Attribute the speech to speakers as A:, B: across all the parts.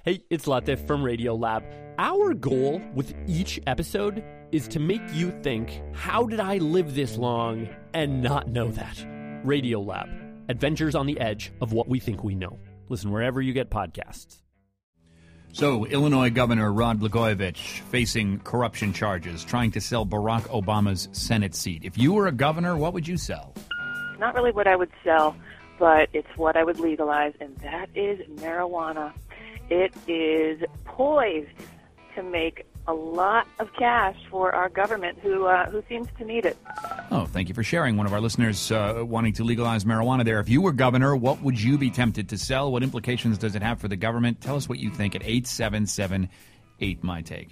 A: Hey, it's Latif from Radiolab. Our goal with each episode is to make you think, how did I live this long and not know that? Radiolab, adventures on the edge of what we think we know. Listen wherever you get podcasts.
B: So, Illinois Governor Rod Blagojevich facing corruption charges, trying to sell Barack Obama's Senate seat. If you were a governor, what would you sell?
C: Not really what I would sell, but it's what I would legalize, and that is marijuana. It is poised to make a lot of cash for our government, who seems to need it.
B: Oh, thank you for sharing. One of our listeners wanting to legalize marijuana there. If you were governor, what would you be tempted to sell? What implications does it have for the government? Tell us what you think at 877-8-MY-TAKE.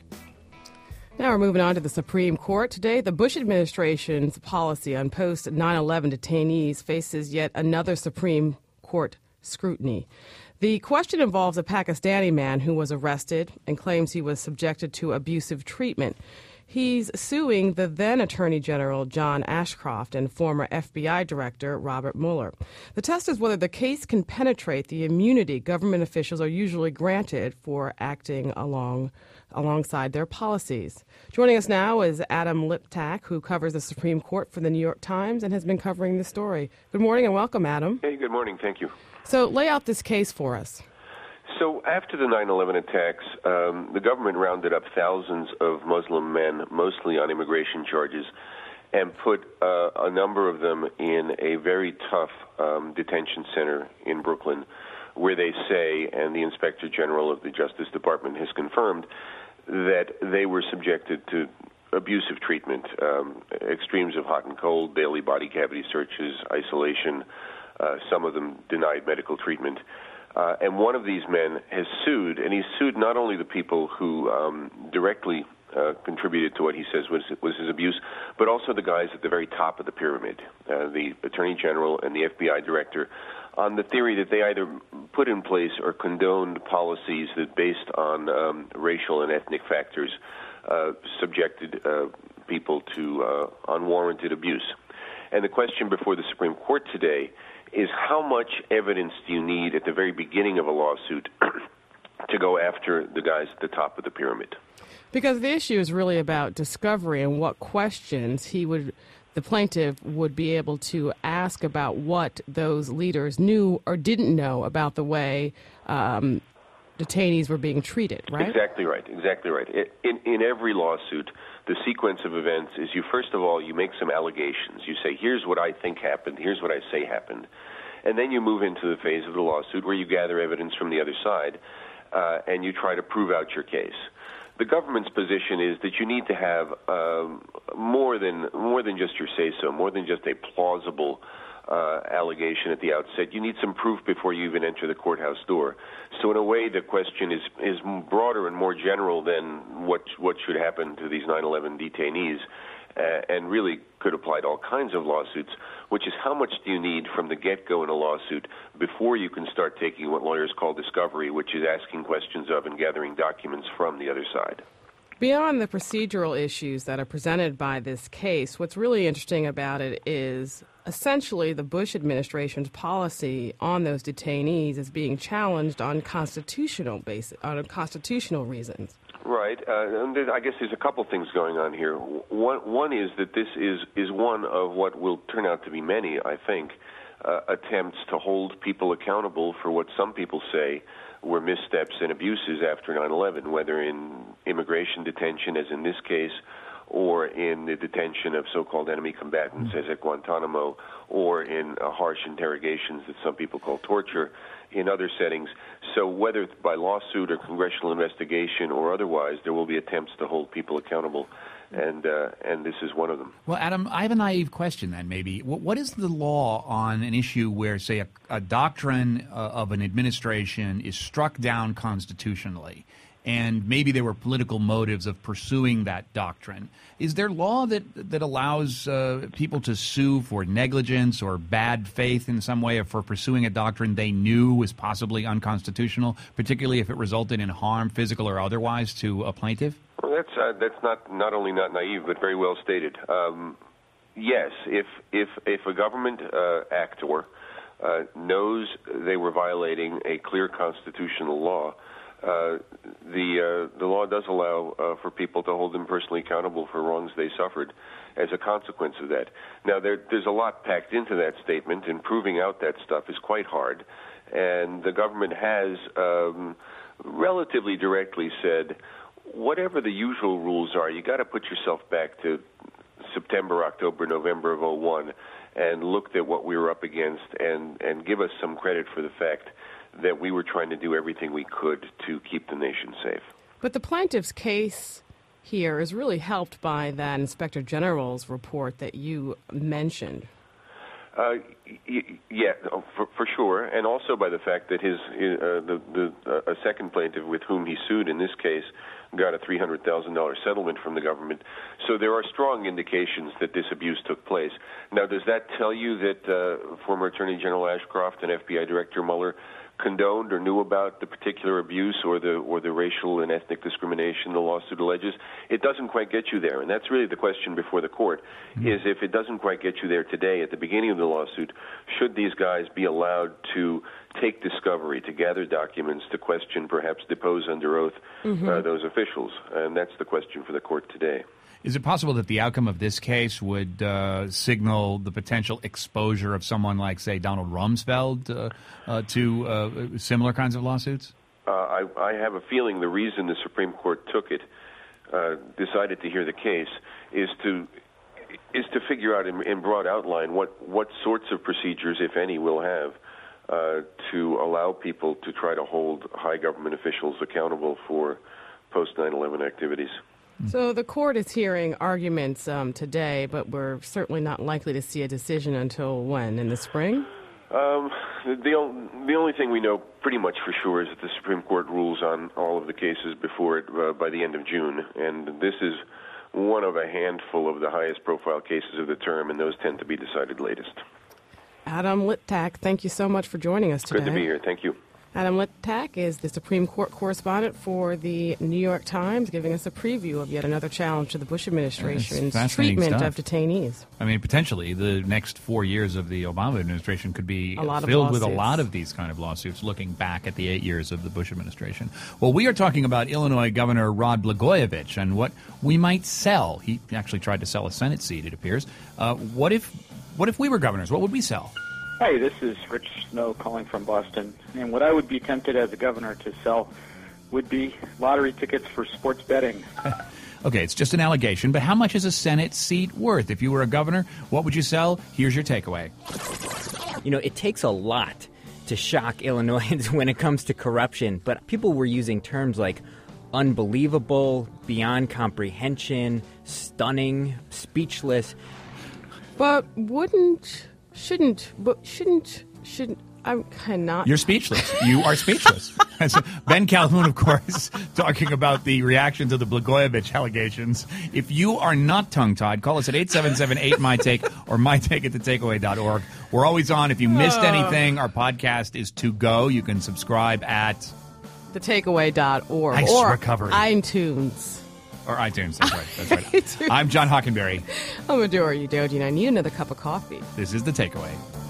D: Now we're moving on to the Supreme Court. Today, the Bush administration's policy on post 9/11 detainees faces yet another Supreme Court scrutiny. The question involves a Pakistani man who was arrested and claims he was subjected to abusive treatment. He's suing the then Attorney General John Ashcroft and former FBI Director Robert Mueller. The test is whether the case can penetrate the immunity government officials are usually granted for acting alongside their policies. Joining us now is Adam Liptak, who covers the Supreme Court for the New York Times and has been covering the story. Good morning and welcome, Adam.
E: Hey, good morning. Thank you.
D: So lay out this case for us.
E: So after the 9/11 attacks, the government rounded up thousands of Muslim men, mostly on immigration charges, and put a number of them in a very tough detention center in Brooklyn, where they say, and the Inspector General of the Justice Department has confirmed, that they were subjected to abusive treatment, extremes of hot and cold, daily body cavity searches, isolation. Some of them denied medical treatment. And one of these men has sued, and he's sued not only the people who directly contributed to what he says was his abuse, but also the guys at the very top of the pyramid, the Attorney General and the FBI Director, on the theory that they either put in place or condoned policies that, based on racial and ethnic factors, subjected people to unwarranted abuse. And the question before the Supreme Court today is, how much evidence do you need at the very beginning of a lawsuit to go after the guys at the top of the pyramid?
D: Because the issue is really about discovery and what questions the plaintiff would be able to ask about what those leaders knew or didn't know about the way detainees were being treated, right?
E: Exactly right. In every lawsuit, the sequence of events is first of all, you make some allegations. You say, here's what I think happened, here's what I say happened. And then you move into the phase of the lawsuit where you gather evidence from the other side and you try to prove out your case. The government's position is that you need to have more than just your say-so, more than just a plausible allegation at the outset. You need some proof before you even enter the courthouse door. So in a way, the question is broader and more general than what should happen to these 9/11 detainees, and really could apply to all kinds of lawsuits, which is how much do you need from the get-go in a lawsuit before you can start taking what lawyers call discovery, which is asking questions of and gathering documents from the other side.
D: Beyond the procedural issues that are presented by this case, what's really interesting about it is essentially the Bush administration's policy on those detainees is being challenged on constitutional reasons.
E: Right. And I guess there's a couple things going on here. One is that this is one of what will turn out to be many, I think, attempts to hold people accountable for what some people say were missteps and abuses after 9/11, whether in immigration detention, as in this case, or in the detention of so-called enemy combatants, as at Guantanamo, or in harsh interrogations that some people call torture in other settings. So whether by lawsuit or congressional investigation or otherwise, there will be attempts to hold people accountable, and this is one of them.
B: Well, Adam, I have a naive question then, maybe. What is the law on an issue where, say, a doctrine of an administration is struck down constitutionally, and maybe there were political motives of pursuing that doctrine? Is there law that allows people to sue for negligence or bad faith in some way, or for pursuing a doctrine they knew was possibly unconstitutional, particularly if it resulted in harm, physical or otherwise, to a plaintiff?
E: Well, that's not only not naive, but very well stated. Yes, if a government actor knows they were violating a clear constitutional law, the law does allow for people to hold them personally accountable for wrongs they suffered as a consequence of that. Now, there's a lot packed into that statement, and proving out that stuff is quite hard. And the government has relatively directly said, whatever the usual rules are, you got to put yourself back to September, October, November of 2001 and looked at what we were up against and give us some credit for the fact that we were trying to do everything we could to keep the nation safe.
D: But the plaintiff's case here is really helped by that Inspector General's report that you mentioned.
E: Yeah, for sure, and also by the fact that a second plaintiff with whom he sued in this case got a $300,000 settlement from the government. So there are strong indications that this abuse took place. Now, does that tell you that former Attorney General Ashcroft and FBI Director Mueller condoned or knew about the particular abuse or the racial and ethnic discrimination the lawsuit alleges? It doesn't quite get you there, and that's really the question before the court, is if it doesn't quite get you there today at the beginning of the lawsuit, should these guys be allowed to take discovery, to gather documents, to question, perhaps depose under oath those officials? And that's the question for the court today.
B: Is it possible that the outcome of this case would signal the potential exposure of someone like, say, Donald Rumsfeld to similar kinds of lawsuits?
E: I have a feeling the reason the Supreme Court took it, decided to hear the case, is to figure out in broad outline what sorts of procedures, if any, we'll have to allow people to try to hold high government officials accountable for post-9/11 activities.
D: So the court is hearing arguments today, but we're certainly not likely to see a decision until when? In the spring?
E: The only thing we know pretty much for sure is that the Supreme Court rules on all of the cases before it by the end of June, and this is one of a handful of the highest profile cases of the term, and those tend to be decided latest.
D: Adam Littak, thank you so much for joining us today.
E: Good to be here. Thank you.
D: Adam Littak is the Supreme Court correspondent for the New York Times, giving us a preview of yet another challenge to the Bush administration's treatment of detainees.
B: I mean, potentially the next 4 years of the Obama administration could be filled with a lot of these kind of lawsuits, looking back at the 8 years of the Bush administration. Well, we are talking about Illinois Governor Rod Blagojevich and what we might sell. He actually tried to sell a Senate seat, it appears. What if we were governors? What would we sell?
F: Hi, this is Rich Snow calling from Boston, and what I would be tempted as a governor to sell would be lottery tickets for sports betting.
B: Okay, it's just an allegation, but how much is a Senate seat worth? If you were a governor, what would you sell? Here's your takeaway.
G: You know, it takes a lot to shock Illinoisans when it comes to corruption, but people were using terms like unbelievable, beyond comprehension, stunning, speechless.
D: But shouldn't, I cannot.
B: You're speechless. You are speechless. Ben Calhoun, of course, talking about the reaction to the Blagojevich allegations. If you are not tongue-tied, call us at 877-8-MY-TAKE or mytake@thetakeaway.org. We're always on. If you missed anything, our podcast is to go. You can subscribe at
D: thetakeaway.org
B: or
D: iTunes.
B: Or iTunes, that's right. That's right. I'm John Hockenberry.
D: I'm Adora Udoji, and I need another cup of coffee.
B: This is The Takeaway.